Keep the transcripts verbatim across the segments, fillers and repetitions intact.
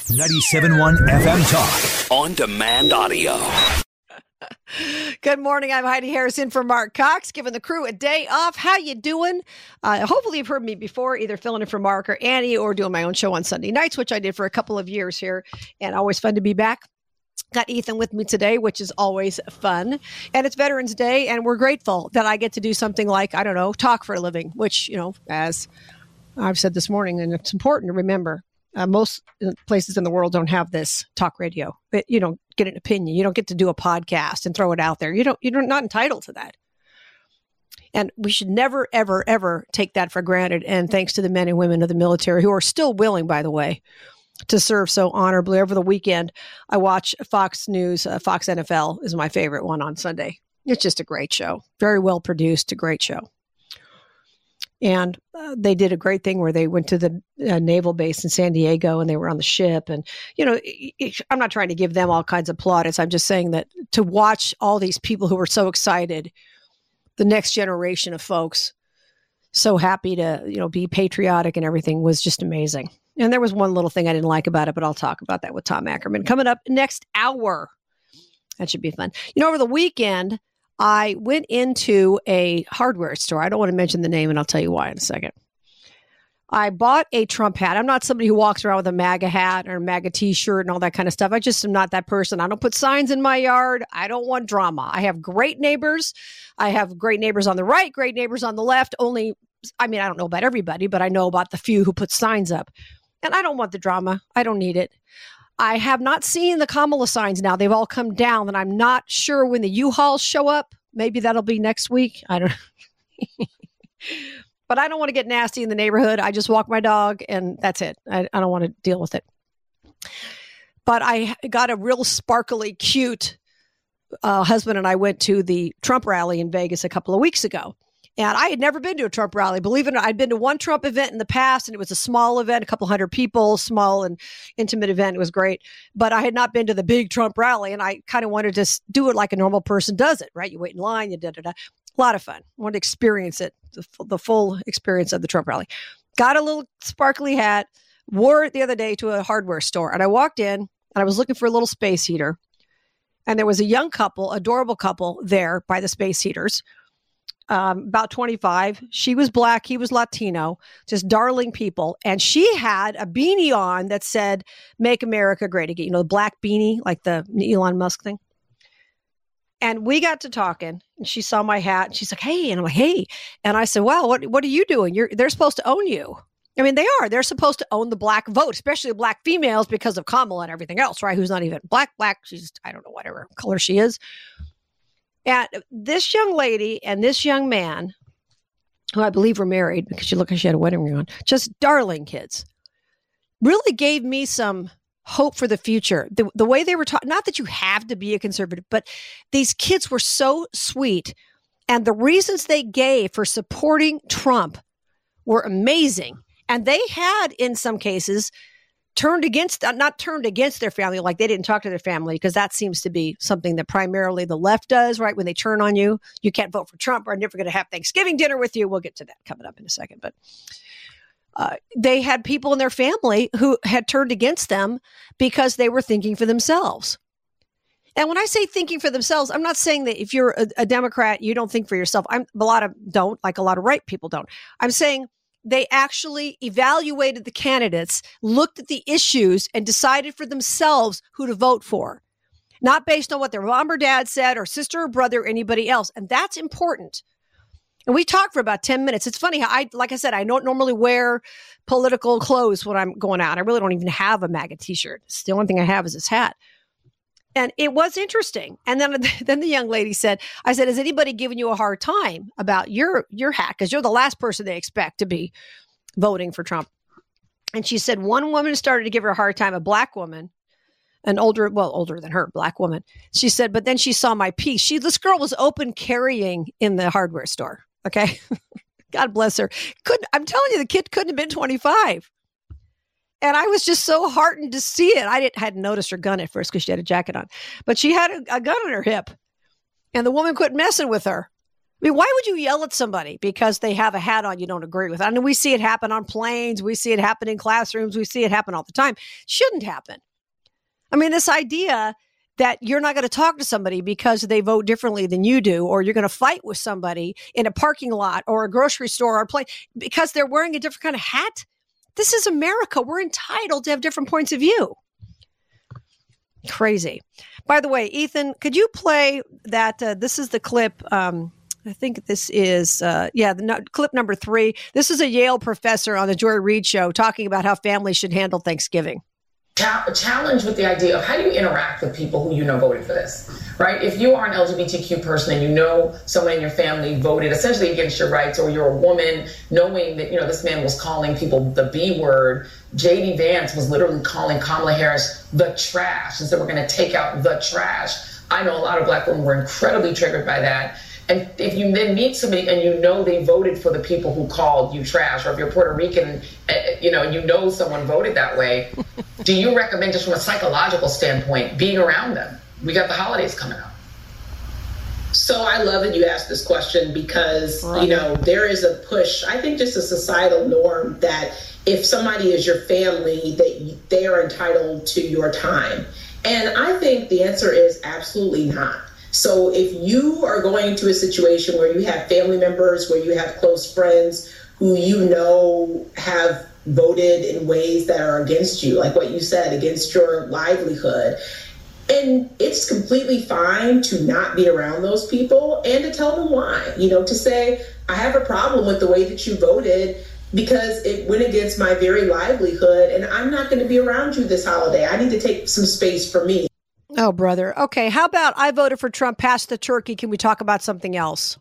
ninety-seven point one F M Talk. On demand audio. Good morning. I'm Heidi Harrison for Mark Cox, giving the crew a day off. How you doing? Uh, hopefully you've heard me before, either filling in for Mark or Annie or doing my own show on Sunday nights, which I did for a couple of years here, and always fun to be back. Got Ethan with me today, which is always fun. And it's Veterans Day, and we're grateful that I get to do something like, I don't know, talk for a living, which, you know, as I've said this morning, and it's important to remember, uh, most places in the world don't have this talk radio. But you don't get an opinion. You don't get to do a podcast and throw it out there. You don't, you're not entitled to that. And we should never, ever, ever take that for granted. And thanks to the men and women of the military who are still willing, by the way, to serve so honorably. Over the weekend, I watch Fox News. Uh, Fox N F L is my favorite one on Sunday. It's just a great show. Very well produced, a great show. And uh, they did a great thing where they went to the uh, naval base in San Diego and they were on the ship. And, you know, it, it, I'm not trying to give them all kinds of plaudits. I'm just saying that to watch all these people who were so excited, the next generation of folks, so happy to, you know, be patriotic and everything was just amazing. And there was one little thing I didn't like about it, but I'll talk about that with Tom Ackerman coming up next hour. That should be fun. You know, over the weekend, I went into a hardware store. I don't want to mention the name, and I'll tell you why in a second. I bought a Trump hat. I'm not somebody who walks around with a MAGA hat or a MAGA t-shirt and all that kind of stuff. I just am not that person. I don't put signs in my yard. I don't want drama. I have great neighbors. I have great neighbors on the right, great neighbors on the left. Only, I mean, I don't know about everybody, but I know about the few who put signs up. And I don't want the drama. I don't need it. I have not seen the Kamala signs now. They've all come down, and I'm not sure when the U-Hauls show up. Maybe that'll be next week. I don't know. But I don't want to get nasty in the neighborhood. I just walk my dog, and that's it. I, I don't want to deal with it. But I got a real sparkly, cute uh, husband, and I went to the Trump rally in Vegas a couple of weeks ago. And I had never been to a Trump rally. Believe it or not, I'd been to one Trump event in the past, and it was a small event, a couple hundred people, small and intimate event. It was great. But I had not been to the big Trump rally, and I kind of wanted to do it like a normal person does it, right? You wait in line, you da-da-da. A lot of fun. I wanted to experience it, the, the full experience of the Trump rally. Got a little sparkly hat, wore it the other day to a hardware store, and I walked in, and I was looking for a little space heater. And there was a young couple, adorable couple there by the space heaters. Um, about twenty-five. She was black. He was Latino, just darling people. And she had a beanie on that said, "Make America Great Again." You know, the black beanie, like the Elon Musk thing. And we got to talking, and she saw my hat, and she's like, "Hey," and I'm like, "Hey." And I said, "Well, what, what are you doing? You're, they're supposed to own you." I mean, they are. They're supposed to own the black vote, especially black females because of Kamala and everything else, right? Who's not even black, black. She's, I don't know, whatever color she is. And this young lady and this young man, who I believe were married because she looked like she had a wedding ring on, just darling kids, really gave me some hope for the future. The, the way they were taught, not that you have to be a conservative, but these kids were so sweet. And the reasons they gave for supporting Trump were amazing. And they had, in some cases, turned against, not turned against their family, like they didn't talk to their family, because that seems to be something that primarily the left does, right? When they turn on you, you can't vote for Trump, or I'm never going to have Thanksgiving dinner with you. We'll get to that coming up in a second. But uh, they had people in their family who had turned against them because they were thinking for themselves. And when I say thinking for themselves, I'm not saying that if you're a, a Democrat, you don't think for yourself. I'm, a lot of don't, like a lot of right people don't. I'm saying they actually evaluated the candidates, looked at the issues, and decided for themselves who to vote for, not based on what their mom or dad said or sister or brother or anybody else. And that's important. And we talked for about ten minutes. It's funny how I, like I said, I don't normally wear political clothes when I'm going out. I really don't even have a MAGA t-shirt. It's the only thing I have is this hat. And it was interesting. And then, then the young lady said, I said, "Has anybody given you a hard time about your, your hat? Because you're the last person they expect to be voting for Trump." And she said, one woman started to give her a hard time, a black woman, an older, well, older than her, black woman. She said, but then she saw my piece. She, this girl was open carrying in the hardware store. Okay. God bless her. Couldn't, I'm telling you, the kid couldn't have been twenty-five. And I was just so heartened to see it. I didn't hadn't noticed her gun at first because she had a jacket on, but she had a, a gun on her hip, and the woman quit messing with her. I mean, why would you yell at somebody because they have a hat on you don't agree with? I mean, we see it happen on planes. We see it happen in classrooms. We see it happen all the time. Shouldn't happen. I mean, this idea that you're not going to talk to somebody because they vote differently than you do, or you're going to fight with somebody in a parking lot or a grocery store or a plane because they're wearing a different kind of hat. This is America. We're entitled to have different points of view. Crazy. By the way, Ethan, could you play that? Uh, this is the clip. Um, I think this is, uh, yeah, the no, clip number three. This is a Yale professor on the Joy Reid show talking about how families should handle Thanksgiving. A challenge with the idea of how do you interact with people who you know voted for this, right? If you are an L G B T Q person and you know someone in your family voted essentially against your rights, or you're a woman knowing that, you know, this man was calling people the B word, J D Vance was literally calling Kamala Harris the trash and said, we're going to take out the trash. I know a lot of Black women were incredibly triggered by that. And if you then meet somebody and you know they voted for the people who called you trash, or if you're Puerto Rican, you know, and you know someone voted that way, do you recommend, just from a psychological standpoint, being around them? We got the holidays coming up. So I love that you asked this question because, right. you know, there is a push, I think just a societal norm that if somebody is your family, that they are entitled to your time. And I think the answer is absolutely not. So if you are going to a situation where you have family members, where you have close friends who you know have voted in ways that are against you, like what you said, against your livelihood, and it's completely fine to not be around those people and to tell them why, you know, to say, I have a problem with the way that you voted because it went against my very livelihood and I'm not going to be around you this holiday. I need to take some space for me. Oh, brother. Okay. How about I voted for Trump, passed the turkey. Can we talk about something else?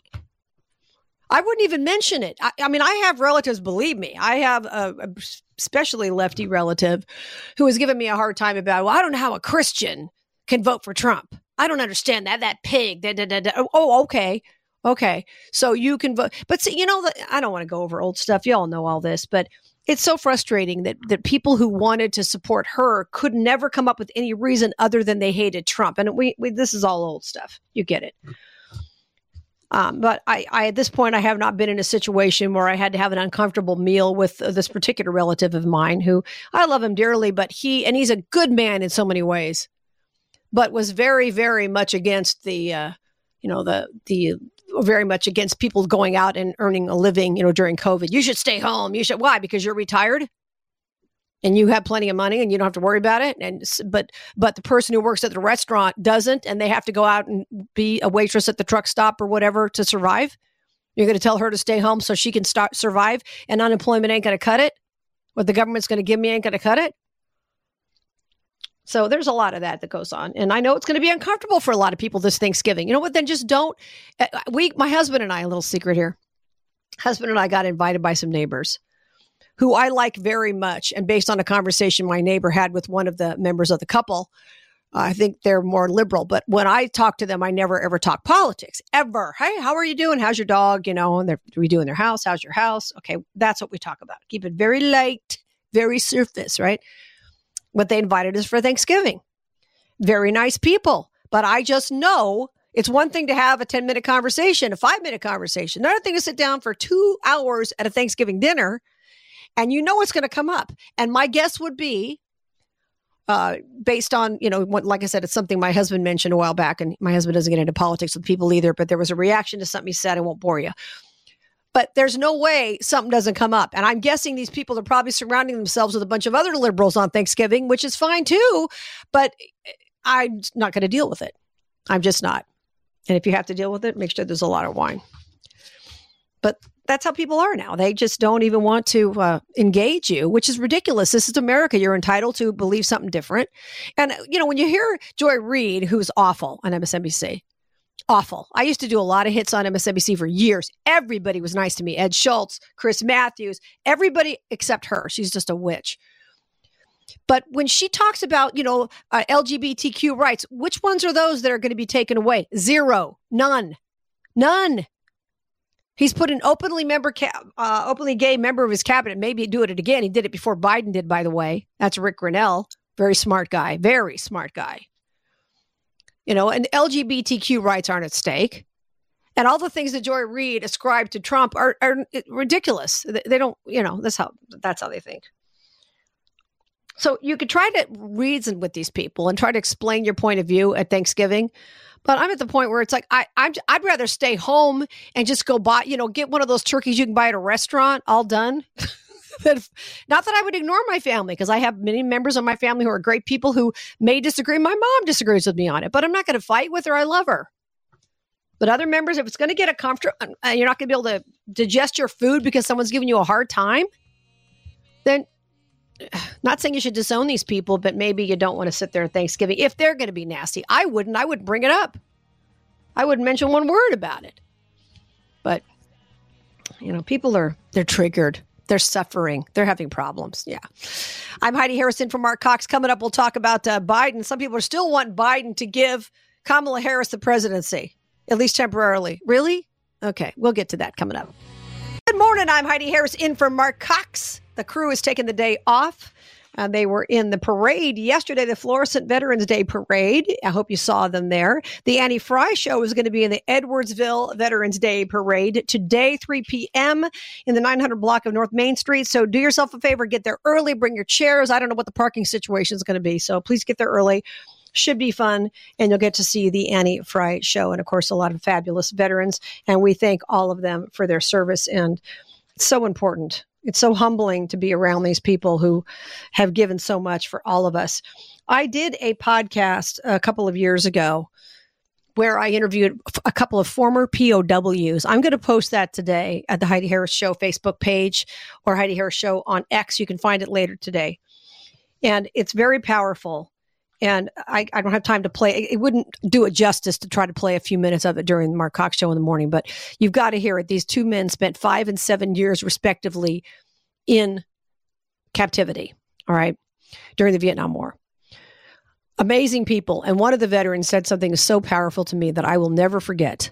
I wouldn't even mention it. I, I mean, I have relatives, believe me. I have a, a especially lefty relative who has given me a hard time about, well, I don't know how a Christian can vote for Trump. I don't understand that. That pig. Da, da, da, da. Oh, okay. Okay. So you can vote. But see, you know, the, I don't want to go over old stuff. You all know all this, but it's so frustrating that, that people who wanted to support her could never come up with any reason other than they hated Trump. And we, we this is all old stuff. You get it. Um, but I, I, at this point, I have not been in a situation where I had to have an uncomfortable meal with uh, this particular relative of mine who I love him dearly, but he, and he's a good man in so many ways, but was very, very much against the, uh, you know, the, the, very much against people going out and earning a living, you know, during COVID. You should stay home. You should. Why? Because you're retired and you have plenty of money and you don't have to worry about it. And, but, but the person who works at the restaurant doesn't, and they have to go out and be a waitress at the truck stop or whatever to survive. You're going to tell her to stay home so she can start survive, and unemployment ain't going to cut it. What the government's going to give me ain't going to cut it. So there's a lot of that that goes on. And I know it's going to be uncomfortable for a lot of people this Thanksgiving. You know what? Then just don't. We, my husband and I, a little secret here. Husband and I got invited by some neighbors who I like very much. And based on a conversation my neighbor had with one of the members of the couple, uh, I think they're more liberal. But when I talk to them, I never, ever talk politics, ever. Hey, how are you doing? How's your dog? You know, and they're redoing their house. How's your house? Okay, that's what we talk about. Keep it very light, very surface, right? What they invited us for Thanksgiving. Very nice people. But I just know it's one thing to have a ten minute conversation, a five minute conversation. Another thing to sit down for two hours at a Thanksgiving dinner and you know it's going to come up. And my guess would be, uh, based on, you know, what, like I said, it's something my husband mentioned a while back, and my husband doesn't get into politics with people either, but there was a reaction to something he said. I won't bore you. But there's no way something doesn't come up. And I'm guessing these people are probably surrounding themselves with a bunch of other liberals on Thanksgiving, which is fine too. But I'm not going to deal with it. I'm just not. And if you have to deal with it, make sure there's a lot of wine. But that's how people are now. They just don't even want to uh, engage you, which is ridiculous. This is America. You're entitled to believe something different. And, you know, when you hear Joy Reid, who's awful on M S N B C, awful. I used to do a lot of hits on M S N B C for years. Everybody was nice to me. Ed Schultz, Chris Matthews, everybody except her. She's just a witch. But when she talks about, you know, uh, L G B T Q rights, which ones are those that are going to be taken away? Zero. None. None. He's put an openly member, ca- uh, openly gay member of his cabinet. Maybe he'd do it again. He did it before Biden did, by the way. That's Rick Grinnell. Very smart guy. Very smart guy. You know, and L G B T Q rights aren't at stake. And all the things that Joy Reid ascribed to Trump are, are ridiculous. They don't, you know, that's how that's how they think. So you could try to reason with these people and try to explain your point of view at Thanksgiving. But I'm at the point where it's like, I, I'm, I'd rather stay home and just go buy, you know, get one of those turkeys you can buy at a restaurant, all done. Not that I would ignore my family, because I have many members of my family who are great people who may disagree. My mom disagrees with me on it, but I'm not going to fight with her. I love her. But other members, if it's going to get a comfort, uh, you're not going to be able to digest your food because someone's giving you a hard time, then not saying you should disown these people, but maybe you don't want to sit there at Thanksgiving. If they're going to be nasty, I wouldn't. I wouldn't bring it up. I wouldn't mention one word about it. But, you know, people are, they're triggered. They're suffering. They're having problems. Yeah. I'm Heidi Harrison from Mark Cox. Coming up, we'll talk about uh, Biden. Some people are still wanting Biden to give Kamala Harris the presidency, at least temporarily. Really? Okay. We'll get to that coming up. Good morning. I'm Heidi Harris in for Mark Cox. The crew is taking the day off. Uh, they were in the parade yesterday, the Florissant Veterans Day Parade. I hope you saw them there. The Annie Fry Show is going to be in the Edwardsville Veterans Day Parade today, three p.m. in the nine hundred block of North Main Street. So do yourself a favor, get there early, bring your chairs. I don't know what the parking situation is going to be, so please get there early. Should be fun, and you'll get to see the Annie Fry Show. And, of course, a lot of fabulous veterans, and we thank all of them for their service, and it's so important. It's so humbling to be around these people who have given so much for all of us. I did a podcast a couple of years ago where I interviewed a couple of former P O Ws. I'm going to post that today at the Heidi Harris Show Facebook page or Heidi Harris Show on X. You can find it later today. And it's very powerful. And I, I don't have time to play. It wouldn't do it justice to try to play a few minutes of it during the Mark Cox Show in the morning, but you've got to hear it. These two men spent five and seven years, respectively, in captivity, all right, during the Vietnam War. Amazing people. And one of the veterans said something so powerful to me that I will never forget.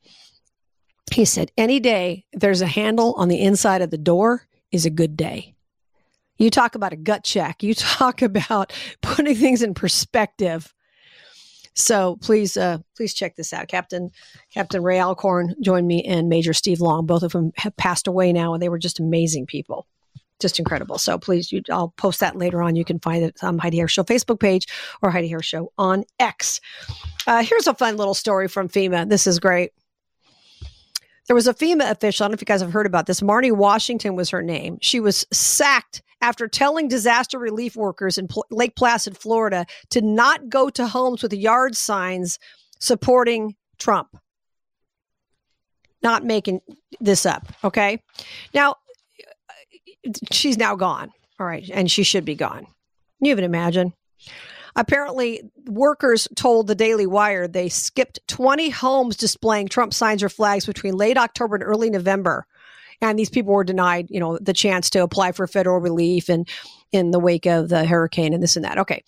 He said, any day there's a handle on the inside of the door is a good day. You talk about a gut check. You talk about putting things in perspective. So please, uh, please check this out. Captain Captain Ray Alcorn joined me, and Major Steve Long. Both of them have passed away now, and they were just amazing people, just incredible. So please, you, I'll post that later on. You can find it on Heidi Harris Show Facebook page or Heidi Harris Show on X. Uh, here's a fun little story from FEMA. This is great. There was a FEMA official. I don't know if you guys have heard about this. Marnie Washington was her name. She was sacked after telling disaster relief workers in Pl- Lake Placid, Florida, to not go to homes with yard signs supporting Trump. Not making this up, okay? Now, she's now gone, all right, and she should be gone. You even imagine? Apparently, workers told the Daily Wire they skipped twenty homes displaying Trump signs or flags between late October and early November. And these people were denied, you know, the chance to apply for federal relief and in the wake of the hurricane and this and that. Okay.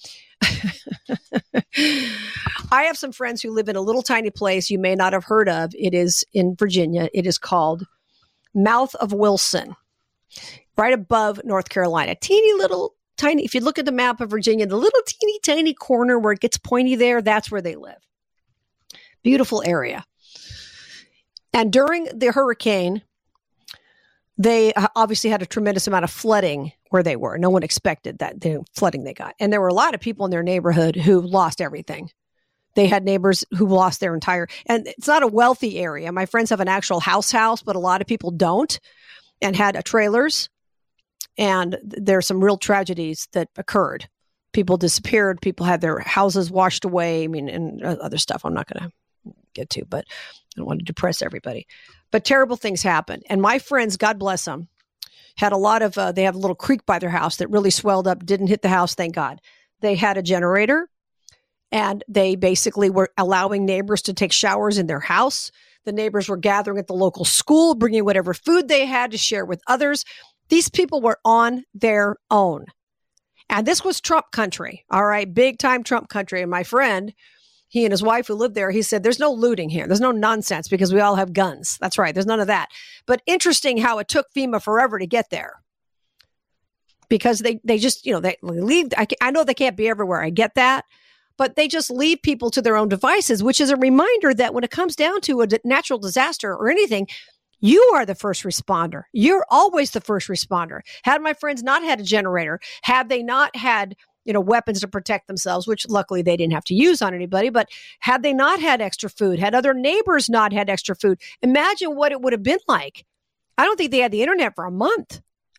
I have some friends who live in a little tiny place you may not have heard of. It is in Virginia. It is called Mouth of Wilson, right above North Carolina. Teeny little tiny, if you look at the map of Virginia, the little teeny tiny corner where it gets pointy there, that's where they live. Beautiful area. And during the hurricane, they obviously had a tremendous amount of flooding where they were. No one expected that the flooding they got. And there were a lot of people in their neighborhood who lost everything. They had neighbors who lost their entire, and it's not a wealthy area. My friends have an actual house house, but a lot of people don't, and had a trailers. And there's some real tragedies that occurred. People disappeared. People had their houses washed away. I mean, and other stuff I'm not going to get to, but I don't want to depress everybody. But terrible things happened. And my friends, God bless them, had a lot of, uh, they have a little creek by their house that really swelled up, didn't hit the house, thank God. They had a generator, and they basically were allowing neighbors to take showers in their house. The neighbors were gathering at the local school, bringing whatever food they had to share with others. These people were on their own. And this was Trump country, all right, big time Trump country. And my friend, he and his wife who lived there, he said, there's no looting here. There's no nonsense because we all have guns. That's right. There's none of that. But interesting how it took FEMA forever to get there. Because they, they just, you know, they leave. I, I know they can't be everywhere. I get that. but they just leave people to their own devices, which is a reminder that when it comes down to a natural disaster or anything, you are the first responder. You're always the first responder. Had my friends not had a generator, had they not had, you know, weapons to protect themselves, which luckily they didn't have to use on anybody, but had they not had extra food, had other neighbors not had extra food, imagine what it would have been like. I don't think they had the internet for a month.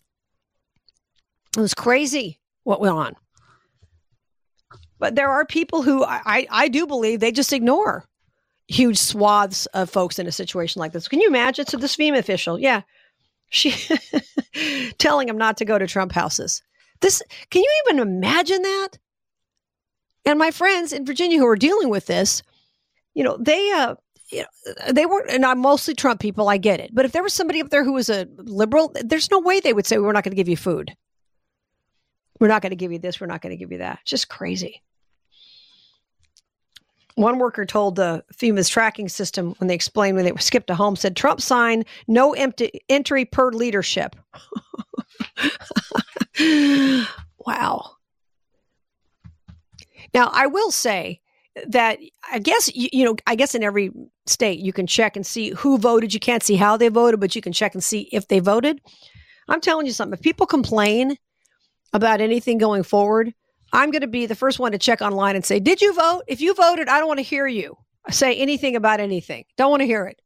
It was crazy what went on. But there are people who I, I do believe they just ignore huge swaths of folks in a situation like this. Can you imagine? So this FEMA official, yeah, she telling him not to go to Trump houses. This, can you even imagine that? And my friends in Virginia who are dealing with this, you know, they, uh, you know, they weren't, and I'm mostly Trump people, I get it. But if there was somebody up there who was a liberal, there's no way they would say, we're not going to give you food. We're not going to give you this. We're not going to give you that. It's just crazy. One worker told the FEMA's tracking system when they explained when they skipped a home, said, Trump sign, no empty entry per leadership. Wow. Now, I will say that I guess, you, you know, I guess in every state you can check and see who voted. You can't see how they voted, but you can check and see if they voted. I'm telling you something. If people complain about anything going forward, I'm going to be the first one to check online and say, did you vote? If you voted, I don't want to hear you say anything about anything. Don't want to hear it.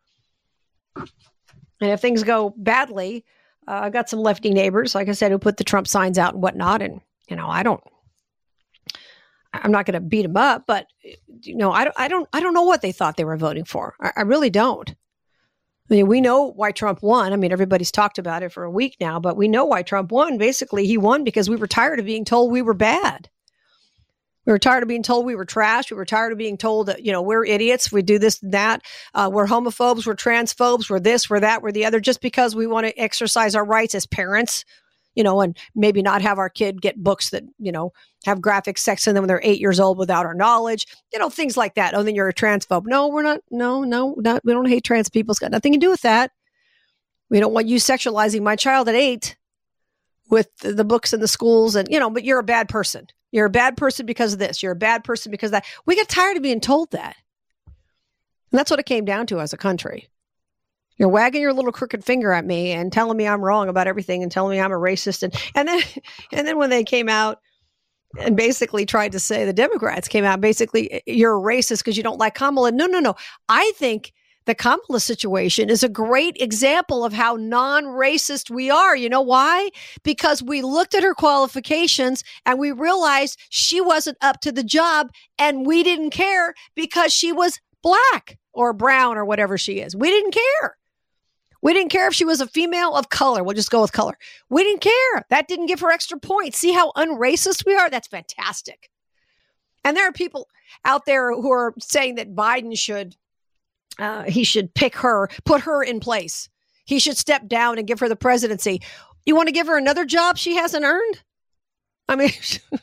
And if things go badly, uh, I've got some lefty neighbors, like I said, who put the Trump signs out and whatnot. And, you know, I don't, I'm not going to beat them up, but, you know, I don't, I don't, I don't know what they thought they were voting for. I, I really don't. I mean, we know why Trump won. I mean, everybody's talked about it for a week now, but we know why Trump won. Basically, he won because we were tired of being told we were bad. We were tired of being told we were trash. We were tired of being told that, you know, we're idiots. We do this and that. Uh, we're homophobes. We're transphobes. We're this, we're that, we're the other, just because we want to exercise our rights as parents, you know, and maybe not have our kid get books that, you know, have graphic sex in them when they're eight years old without our knowledge, you know, things like that. Oh, then you're a transphobe. No, we're not. No, no, not, we don't hate trans people. It's got nothing to do with that. We don't want you sexualizing my child at eight with the, the books in the schools and, you know, but you're a bad person. You're a bad person because of this. You're a bad person because of that. We get tired of being told that. And that's what it came down to as a country. You're wagging your little crooked finger at me and telling me I'm wrong about everything and telling me I'm a racist. And, and then, and then when they came out and basically tried to say, the Democrats came out, basically, you're a racist because you don't like Kamala. No, no, no. I think the Kamala situation is a great example of how non-racist we are. You know why? Because we looked at her qualifications and we realized she wasn't up to the job and we didn't care because she was black or brown or whatever she is. We didn't care. We didn't care if she was a female of color. We'll just go with color. We didn't care. That didn't give her extra points. See how unracist we are? That's fantastic. And there are people out there who are saying that Biden should, uh, he should pick her, put her in place. He should step down and give her the presidency. You want to give her another job she hasn't earned? I mean,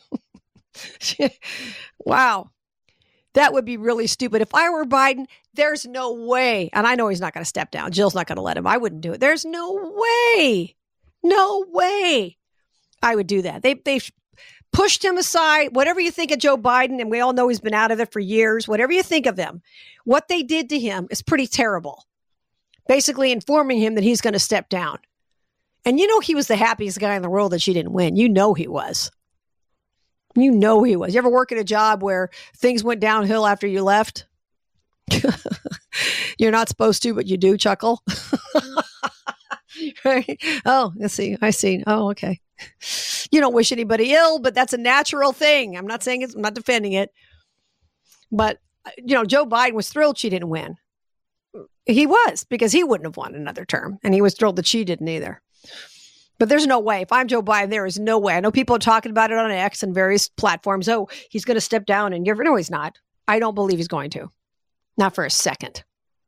wow. That would be really stupid. If I were Biden, there's no way. And I know he's not going to step down. Jill's not going to let him. I wouldn't do it. There's no way. No way I would do that. They, they've pushed him aside. Whatever you think of Joe Biden, and we all know he's been out of it for years, whatever you think of him, what they did to him is pretty terrible. Basically informing him that he's going to step down. And you know he was the happiest guy in the world that she didn't win. You know he was. You know he was. You ever work at a job where things went downhill after you left? You're not supposed to, but you do chuckle. Right? Oh, I see. I see. Oh, okay. You don't wish anybody ill, but that's a natural thing. I'm not saying it's, I'm not defending it. But, you know, Joe Biden was thrilled she didn't win. He was, because he wouldn't have won another term. And he was thrilled that she didn't either. But there's no way. If I'm Joe Biden, there is no way. I know people are talking about it on X and various platforms. Oh, he's going to step down and give. No, he's not. I don't believe he's going to. Not for a second.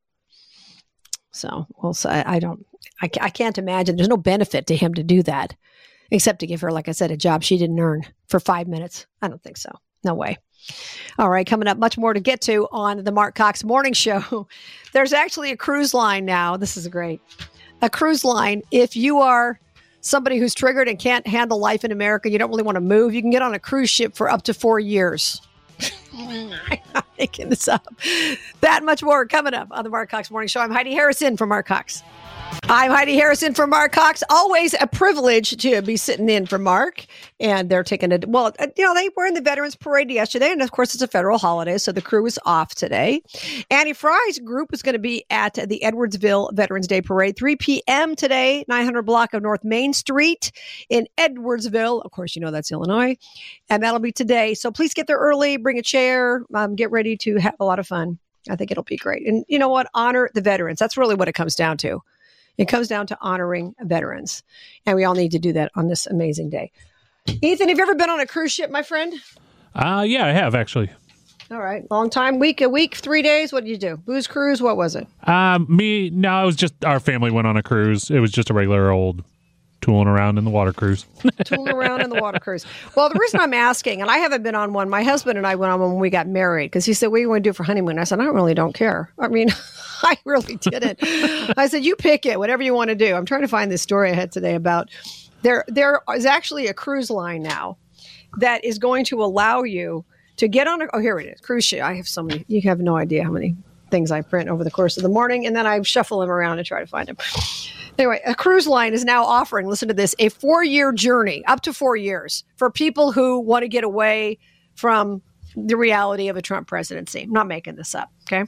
So we'll say, I don't, I, I can't imagine. There's no benefit to him to do that, except to give her, like I said, a job she didn't earn for five minutes. I don't think so. No way. All right. Coming up, much more to get to on the Mark Cox Morning Show. There's actually a cruise line now. This is great. A cruise line. If you are somebody who's triggered and can't handle life in America, you don't really want to move, you can get on a cruise ship for up to four years. I'm not making this up. That much more coming up on the Mark Cox Morning Show. I'm Heidi Harrison from Mark Cox. I'm Heidi Harrison from Mark Cox. Always a privilege to be sitting in for Mark. And they're taking a, well, you know, they were in the Veterans Parade yesterday. And of course, it's a federal holiday. So the crew is off today. Annie Fry's group is going to be at the Edwardsville Veterans Day Parade, three p.m. today, nine hundred block of North Main Street in Edwardsville. Of course, you know that's Illinois. And that'll be today. So please get there early, bring a chair, um, get ready to have a lot of fun. I think it'll be great. And you know what? Honor the veterans. That's really what it comes down to. It comes down to honoring veterans. And we all need to do that on this amazing day. Ethan, have you ever been on a cruise ship, my friend? Uh, yeah, I have, actually. All right. Long time. Week, a week, three days. What did you do? Booze cruise? What was it? Um, me, no, it was just our family went on a cruise. It was just a regular old tooling around in the water cruise. Tooling around in the water cruise. Well, the reason I'm asking, and I haven't been on one, my husband and I went on one when we got married because he said, what do you want to do for honeymoon? I said, I really don't care. I mean, I really didn't. I said, you pick it, whatever you want to do. I'm trying to find this story I had today about there. There is actually a cruise line now that is going to allow you to get on a, oh, here it is, cruise ship. I have so many, you have no idea how many things I print over the course of the morning, and then I shuffle them around and try to find them. Anyway, a cruise line is now offering, listen to this, a four-year journey, up to four years, for people who want to get away from the reality of a Trump presidency. I'm not making this up, okay?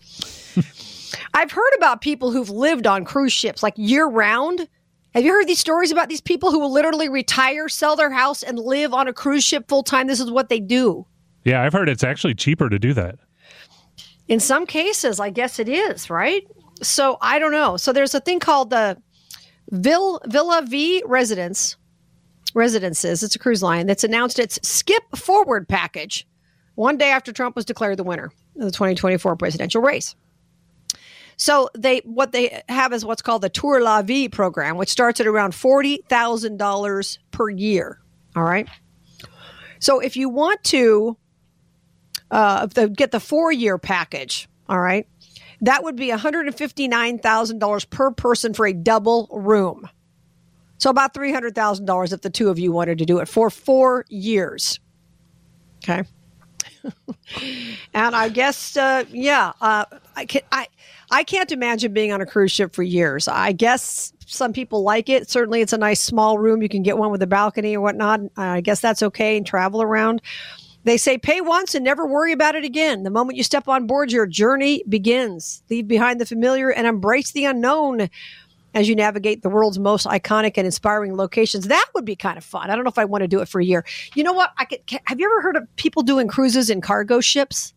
I've heard about people who've lived on cruise ships, like year-round. Have you heard these stories about these people who will literally retire, sell their house, and live on a cruise ship full-time? This is what they do. Yeah, I've heard it's actually cheaper to do that. In some cases, I guess it is, right? So I don't know. So there's a thing called the Vill, Villa V Residence, Residences. It's a cruise line that's announced its Skip Forward package one day after Trump was declared the winner of the twenty twenty-four presidential race. So they what they have is what's called the Tour La Vie program, which starts at around forty thousand dollars per year. All right. So if you want to uh, the, get the four-year package, all right, that would be one hundred fifty-nine thousand dollars per person for a double room. So about three hundred thousand dollars if the two of you wanted to do it for four years. Okay. And I guess, uh, yeah, uh, I, can, I, I can't imagine being on a cruise ship for years. I guess some people like it. Certainly it's a nice small room. You can get one with a balcony or whatnot. I guess that's okay and travel around. They say pay once and never worry about it again. The moment you step on board, your journey begins. Leave behind the familiar and embrace the unknown as you navigate the world's most iconic and inspiring locations. That would be kind of fun. I don't know if I want to do it for a year. You know what? I could, have you ever heard of people doing cruises in cargo ships?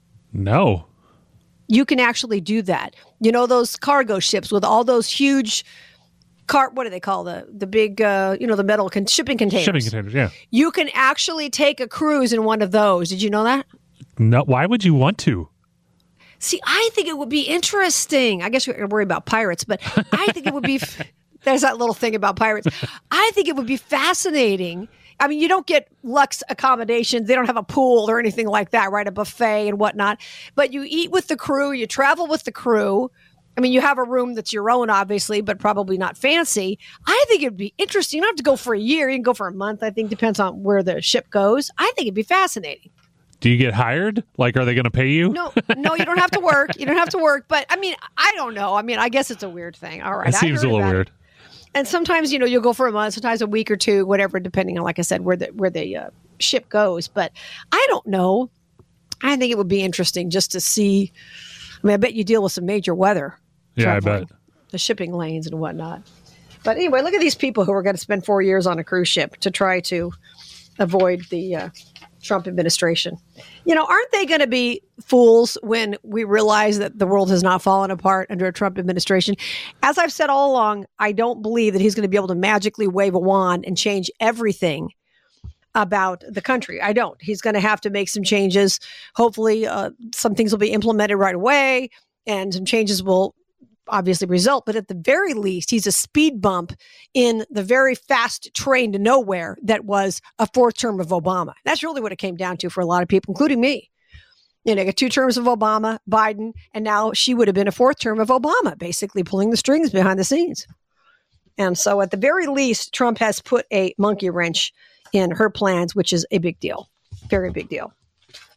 No. You can actually do that. You know, those cargo ships with all those huge car, what do they call the the big, uh, you know, the metal con- shipping containers? Shipping containers, yeah. You can actually take a cruise in one of those. Did you know that? No. Why would you want to? See, I think it would be interesting. I guess you're worried about pirates, but I think it would be, there's that little thing about pirates. I think it would be fascinating. I mean, you don't get luxe accommodations. They don't have a pool or anything like that, right? A buffet and whatnot. But you eat with the crew, you travel with the crew. I mean, you have a room that's your own, obviously, but probably not fancy. I think it'd be interesting. You don't have to go for a year. You can go for a month, I think, depends on where the ship goes. I think it'd be fascinating. Do you get hired? Like, are they going to pay you? No, no, you don't have to work. You don't have to work. But, I mean, I don't know. I mean, I guess it's a weird thing. All right. It seems a little weird. It. And sometimes, you know, you'll go for a month, sometimes a week or two, whatever, depending on, like I said, where the where the uh, ship goes. But I don't know. I think it would be interesting just to see. I mean, I bet you deal with some major weather. Yeah, I bet. The shipping lanes and whatnot. But anyway, look at these people who are going to spend four years on a cruise ship to try to avoid the uh, Trump administration. You know, aren't they going to be fools when we realize that the world has not fallen apart under a Trump administration? As I've said all along, I don't believe that he's going to be able to magically wave a wand and change everything about the country. I don't. He's going to have to make some changes. Hopefully, uh, some things will be implemented right away and some changes will obviously result, but at the very least, he's a speed bump in the very fast train to nowhere that was a fourth term of Obama. That's really what it came down to for a lot of people, including me. You know, got two terms of Obama, Biden, and now she would have been a fourth term of Obama, basically pulling the strings behind the scenes. And so at the very least, Trump has put a monkey wrench in her plans, which is a big deal. Very big deal.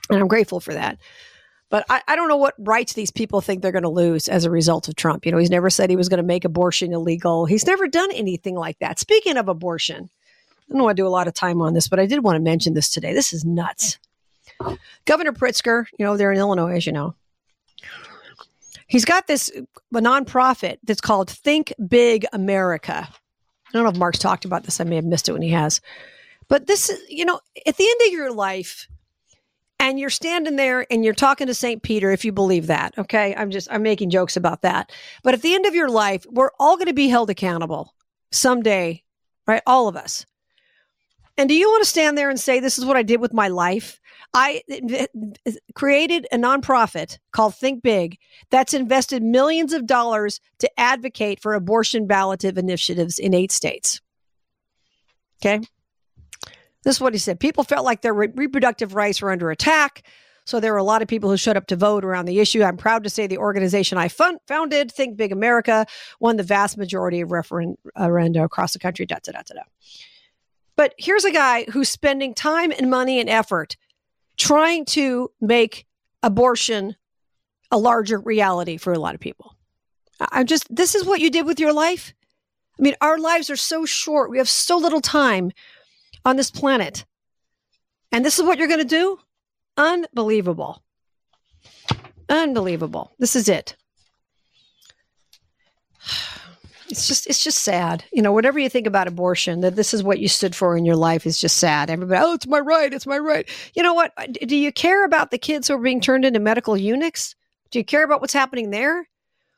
And I'm grateful for that. But I, I don't know what rights these people think they're going to lose as a result of Trump. You know, he's never said he was going to make abortion illegal. He's never done anything like that. Speaking of abortion, I don't want to do a lot of time on this, but I did want to mention this today. This is nuts. Governor Pritzker, you know, they're in Illinois, as you know. He's got this a nonprofit that's called Think Big America. I don't know if Mark's talked about this. I may have missed it when he has. But this is, you know, at the end of your life, and you're standing there and you're talking to Saint Peter, if you believe that. Okay. I'm just, I'm making jokes about that. But at the end of your life, we're all going to be held accountable someday, right? All of us. And do you want to stand there and say, this is what I did with my life? I created a nonprofit called Think Big that's invested millions of dollars to advocate for abortion ballotive initiatives in eight states. Okay. This is what he said. People felt like their re- reproductive rights were under attack. So there were a lot of people who showed up to vote around the issue. I'm proud to say the organization I fun- founded, Think Big America, won the vast majority of referenda across the country. Da, da, da, da, da. But here's a guy who's spending time and money and effort trying to make abortion a larger reality for a lot of people. I'm just, this is what you did with your life. I mean, our lives are so short. We have so little time on this planet. And this is what you're going to do? Unbelievable. Unbelievable. This is it. It's just, it's just sad. You know, whatever you think about abortion, that this is what you stood for in your life is just sad. Everybody, oh, it's my right. It's my right. You know what? Do you care about the kids who are being turned into medical eunuchs? Do you care about what's happening there?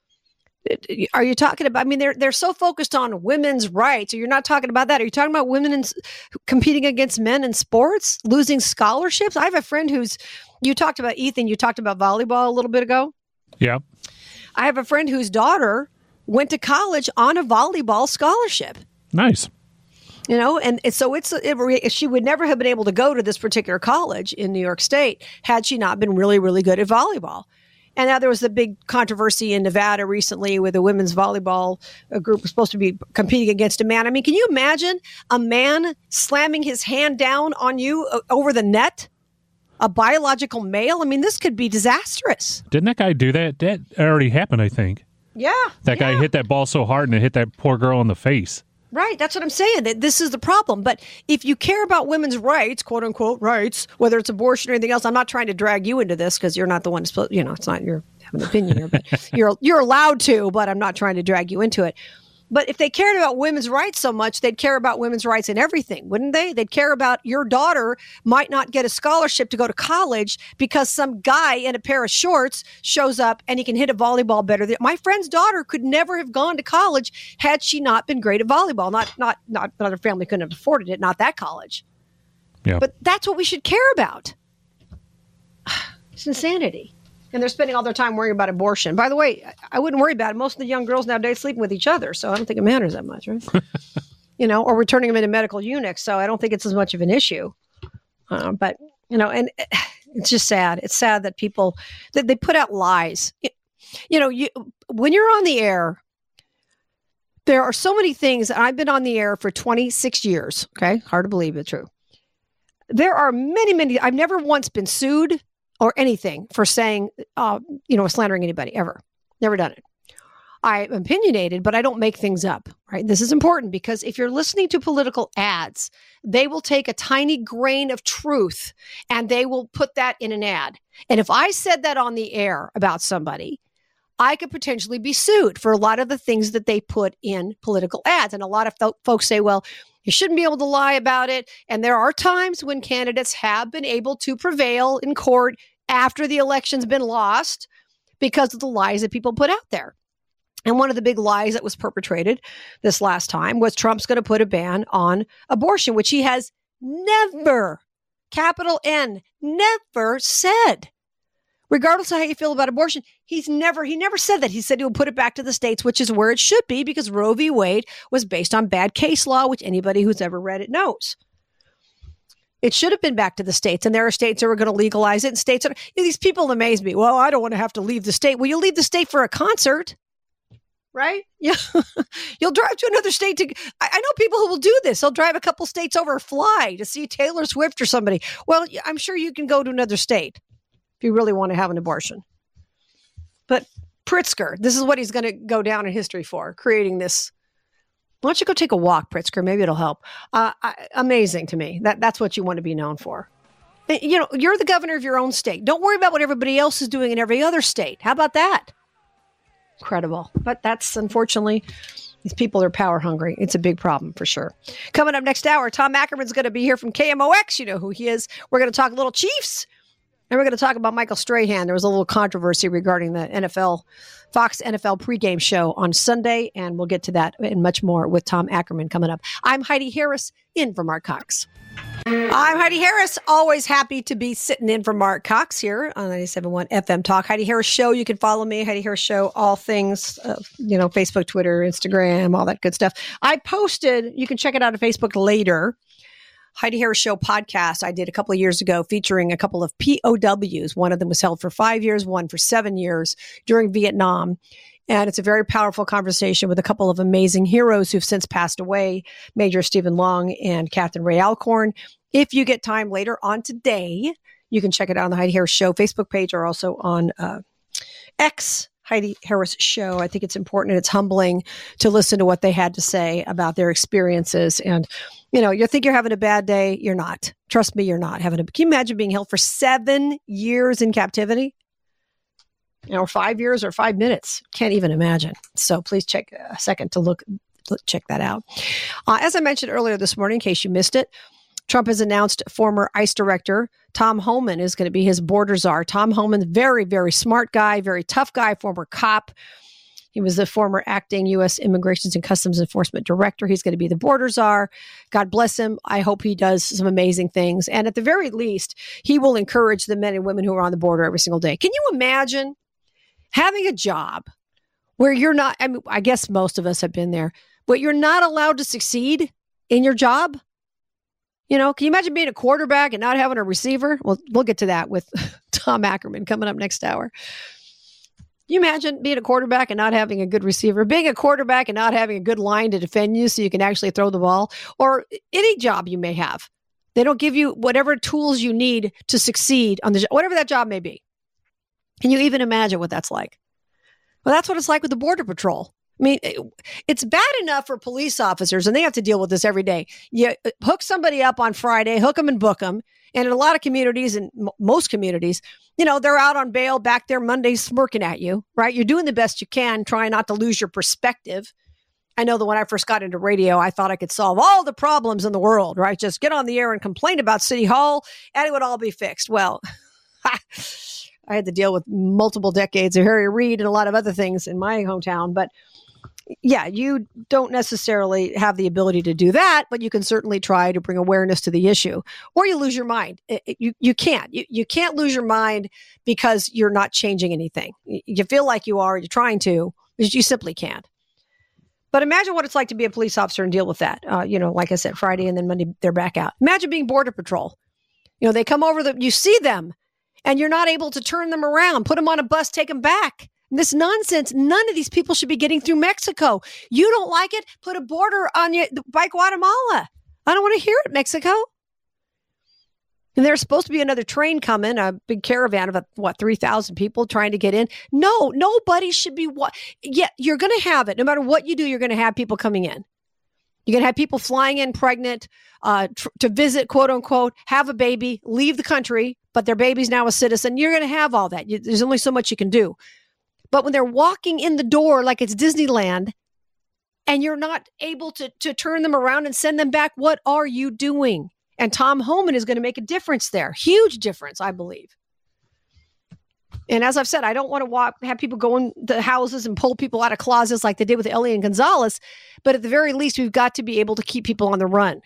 Are you talking about, I mean, they're, they're so focused on women's rights. Or you're not talking about that. Are you talking about women in, competing against men in sports, losing scholarships? I have a friend who's, you talked about Ethan, you talked about volleyball a little bit ago. Yeah. I have a friend whose daughter went to college on a volleyball scholarship. Nice. You know, and, and so it's, it, she would never have been able to go to this particular college in New York State had she not been really, really good at volleyball. And now there was the big controversy in Nevada recently with a women's volleyball a group was supposed to be competing against a man. I mean, can you imagine a man slamming his hand down on you over the net? A biological male? I mean, this could be disastrous. Didn't that guy do that? That already happened, I think. Yeah. That yeah. guy hit that ball so hard and it hit that poor girl in the face. Right. That's what I'm saying. That this is the problem. But if you care about women's rights, quote unquote rights, whether it's abortion or anything else, I'm not trying to drag you into this because you're not the one to split, you know, it's not your have an opinion here, but you're you're allowed to, but I'm not trying to drag you into it. But if they cared about women's rights so much, they'd care about women's rights in everything, wouldn't they? They'd care about your daughter might not get a scholarship to go to college because some guy in a pair of shorts shows up and he can hit a volleyball better than my friend's daughter could never have gone to college had she not been great at volleyball. Not not not not her family couldn't have afforded it, not that college. Yeah. But that's what we should care about. It's insanity. And they're spending all their time worrying about abortion. By the way, I wouldn't worry about it. Most of the young girls nowadays sleeping with each other, so I don't think it matters that much, right? You know, or we're turning them into medical eunuchs, so I don't think it's as much of an issue. Uh, but, you know, and it's just sad. It's sad that people, that they put out lies. You know, you when you're on the air, there are so many things. I've been on the air for twenty-six years, okay? Hard to believe, but true. There are many, many, I've never once been sued or anything for saying, uh, you know, slandering anybody ever. Never done it. I'm opinionated, but I don't make things up, right? This is important because if you're listening to political ads, they will take a tiny grain of truth and they will put that in an ad. And if I said that on the air about somebody, I could potentially be sued for a lot of the things that they put in political ads. And a lot of fo- folks say, well, you shouldn't be able to lie about it. And there are times when candidates have been able to prevail in court after the election's been lost because of the lies that people put out there. And one of the big lies that was perpetrated this last time was Trump's going to put a ban on abortion, which he has never, capital N, never said. Regardless of how you feel about abortion, he's never, he never said that. He said he would put it back to the states, which is where it should be because Roe v. Wade was based on bad case law, which anybody who's ever read it knows. It should have been back to the states, and there are states that were going to legalize it, and states that, you know, these people amaze me. Well, I don't want to have to leave the state. Well, you leave the state for a concert, right? Yeah. You'll drive to another state to, I, I know people who will do this. They'll drive a couple states over or fly to see Taylor Swift or somebody. Well, I'm sure you can go to another state if you really want to have an abortion. But Pritzker, this is what he's going to go down in history for, creating this. Why don't you go take a walk, Pritzker? Maybe it'll help. Uh, I, amazing to me. That That's what you want to be known for. You know, you're the governor of your own state. Don't worry about what everybody else is doing in every other state. How about that? Incredible. But that's, unfortunately, these people are power hungry. It's a big problem for sure. Coming up next hour, Tom Ackerman's going to be here from K M O X. You know who he is. We're going to talk little Chiefs. And we're going to talk about Michael Strahan. There was a little controversy regarding the N F L, Fox N F L pregame show on Sunday. And we'll get to that and much more with Tom Ackerman coming up. I'm Heidi Harris, in for Mark Cox. I'm Heidi Harris, always happy to be sitting in for Mark Cox here on ninety-seven point one F M Talk. Heidi Harris Show, you can follow me, Heidi Harris Show, all things, uh, you know, Facebook, Twitter, Instagram, all that good stuff. I posted, you can check it out on Facebook later, Heidi Harris Show podcast I did a couple of years ago featuring a couple of P O Ws. One of them was held for five years, one for seven years during Vietnam. And it's a very powerful conversation with a couple of amazing heroes who've since passed away, Major Stephen Long and Captain Ray Alcorn. If you get time later on today, you can check it out on the Heidi Harris Show Facebook page or also on uh, X, Heidi Harris Show. I think it's important and it's humbling to listen to what they had to say about their experiences. And, you know, you think you're having a bad day. You're not. Trust me, you're not having a, can you imagine being held for seven years in captivity? You know, or five years or five minutes. Can't even imagine. So please check a second to look, look check that out. Uh, as I mentioned earlier this morning, in case you missed it, Trump has announced former ICE director Tom Homan is going to be his border czar. Tom Homan, very, very smart guy, very tough guy, former cop. He was the former acting U S Immigration and Customs Enforcement director. He's going to be the border czar. God bless him. I hope he does some amazing things. And at the very least, he will encourage the men and women who are on the border every single day. Can you imagine having a job where you're not, I mean, I guess most of us have been there, but you're not allowed to succeed in your job? You know, can you imagine being a quarterback and not having a receiver? Well, we'll get to that with Tom Ackerman coming up next hour. Can you imagine being a quarterback and not having a good receiver? Being a quarterback and not having a good line to defend you so you can actually throw the ball? Or any job you may have. They don't give you whatever tools you need to succeed on the job, whatever that job may be. Can you even imagine what that's like? Well, that's what it's like with the Border Patrol. I mean, it's bad enough for police officers, and they have to deal with this every day. You hook somebody up on Friday, hook them and book them. And in a lot of communities, and m- most communities, you know, they're out on bail back there Monday smirking at you, right? You're doing the best you can, trying not to lose your perspective. I know that when I first got into radio, I thought I could solve all the problems in the world, right? Just get on the air and complain about City Hall, and it would all be fixed. Well, I had to deal with multiple decades of Harry Reid and a lot of other things in my hometown, but yeah, you don't necessarily have the ability to do that, but you can certainly try to bring awareness to the issue, or you lose your mind. It, it, you you can't. You, you can't lose your mind because you're not changing anything. You feel like you are, you're trying to, but you simply can't. But imagine what it's like to be a police officer and deal with that. Uh, you know, like I said, Friday and then Monday, they're back out. Imagine being Border Patrol. You know, they come over, the, you see them, and you're not able to turn them around, put them on a bus, take them back. This nonsense, none of these people should be getting through Mexico. You don't like it? Put a border on you by Guatemala. I don't want to hear it, Mexico. And there's supposed to be another train coming, a big caravan of, what, three thousand people trying to get in. No, nobody should be, what? Yeah, you're going to have it. No matter what you do, you're going to have people coming in. You're going to have people flying in pregnant uh, tr- to visit, quote unquote, have a baby, leave the country, but their baby's now a citizen. You're going to have all that. You, there's only so much you can do. But when they're walking in the door like it's Disneyland and you're not able to, to turn them around and send them back, what are you doing? And Tom Homan is going to make a difference there. Huge difference, I believe. And as I've said, I don't want to walk, have people go in the houses and pull people out of closets like they did with Elian Gonzalez. But at the very least, we've got to be able to keep people on the run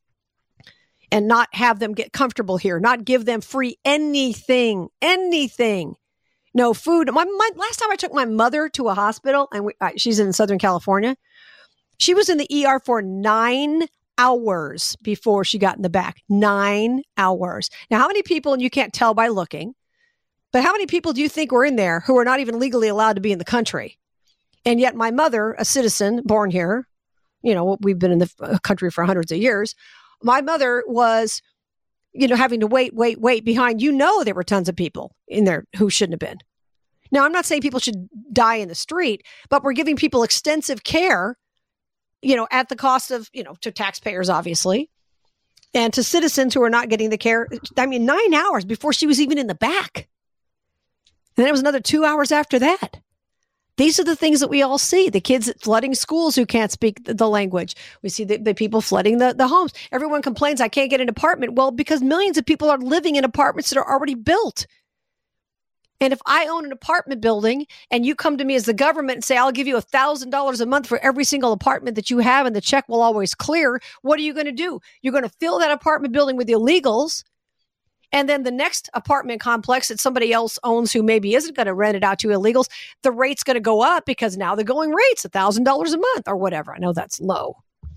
and not have them get comfortable here, not give them free anything, anything. No food. My, my last time I took my mother to a hospital, and we, uh, she's in Southern California, she was in the E R for nine hours before she got in the back. Nine hours. Now, how many people, and you can't tell by looking, but how many people do you think were in there who are not even legally allowed to be in the country? And yet my mother, a citizen born here, you know, we've been in the country for hundreds of years. My mother was, you know, having to wait, wait, wait behind. You know, there were tons of people in there who shouldn't have been. Now, I'm not saying people should die in the street, but we're giving people extensive care, you know, at the cost of, you know, to taxpayers, obviously, and to citizens who are not getting the care. I mean, nine hours before she was even in the back. And then it was another two hours after that. These are the things that we all see. The kids flooding schools who can't speak the language. We see the, the people flooding the, the homes. Everyone complains, I can't get an apartment. Well, because millions of people are living in apartments that are already built. And if I own an apartment building and you come to me as the government and say, I'll give you one thousand dollars a month for every single apartment that you have and the check will always clear, what are you going to do? You're going to fill that apartment building with illegals. And then the next apartment complex that somebody else owns who maybe isn't going to rent it out to illegals, the rate's going to go up because now the going rate's one thousand dollars a month or whatever. I know that's low.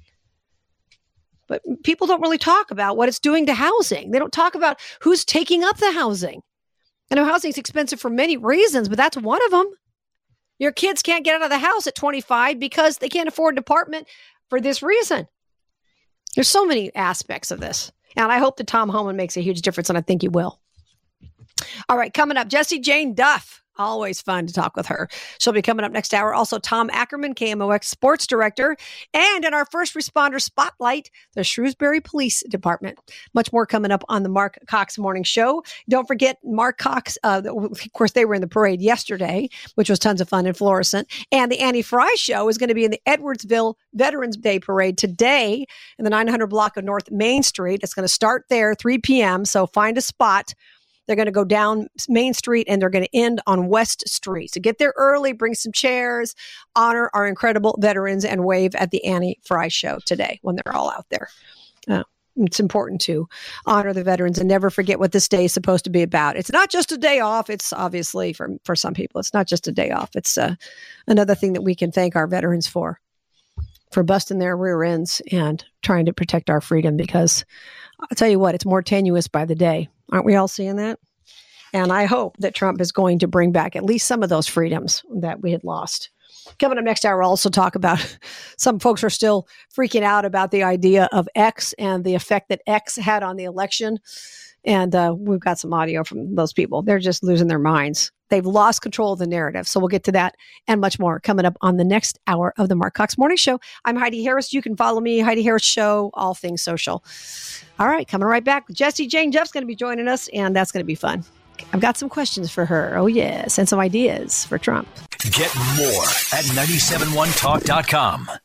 But people don't really talk about what it's doing to housing. They don't talk about who's taking up the housing. I know housing is expensive for many reasons, but that's one of them. Your kids can't get out of the house at twenty-five because they can't afford an apartment for this reason. There's so many aspects of this. And I hope that Tom Homan makes a huge difference, and I think he will. All right, coming up, Jessie Jane Duff. Always fun to talk with her. She'll be coming up next hour. Also, Tom Ackerman, K M O X Sports Director. And in our first responder spotlight, the Shrewsbury Police Department. Much more coming up on the Mark Cox Morning Show. Don't forget, Mark Cox, uh, of course, they were in the parade yesterday, which was tons of fun in Florissant. And the Annie Fry Show is going to be in the Edwardsville Veterans Day Parade today in the nine hundred block of North Main Street. It's going to start there, three p.m., so find a spot. They're going to go down Main Street and they're going to end on West Street. So get there early, bring some chairs, honor our incredible veterans, and wave at the Annie Fry Show today when they're all out there. Uh, it's important to honor the veterans and never forget what this day is supposed to be about. It's not just a day off. It's obviously, for, for some people, it's not just a day off. It's uh, another thing that we can thank our veterans for, for busting their rear ends and trying to protect our freedom, because I'll tell you what, it's more tenuous by the day. Aren't we all seeing that? And I hope that Trump is going to bring back at least some of those freedoms that we had lost. Coming up next hour, we'll also talk about some folks are still freaking out about the idea of X and the effect that X had on the election. And uh, we've got some audio from those people. They're just losing their minds. They've lost control of the narrative. So we'll get to that and much more coming up on the next hour of the Mark Cox Morning Show. I'm Heidi Harris. You can follow me, Heidi Harris Show, all things social. All right, coming right back. Jessie Jane Duff's going to be joining us, and that's going to be fun. I've got some questions for her. Oh, yes, and some ideas for Trump. Get more at nine seven one talk dot com.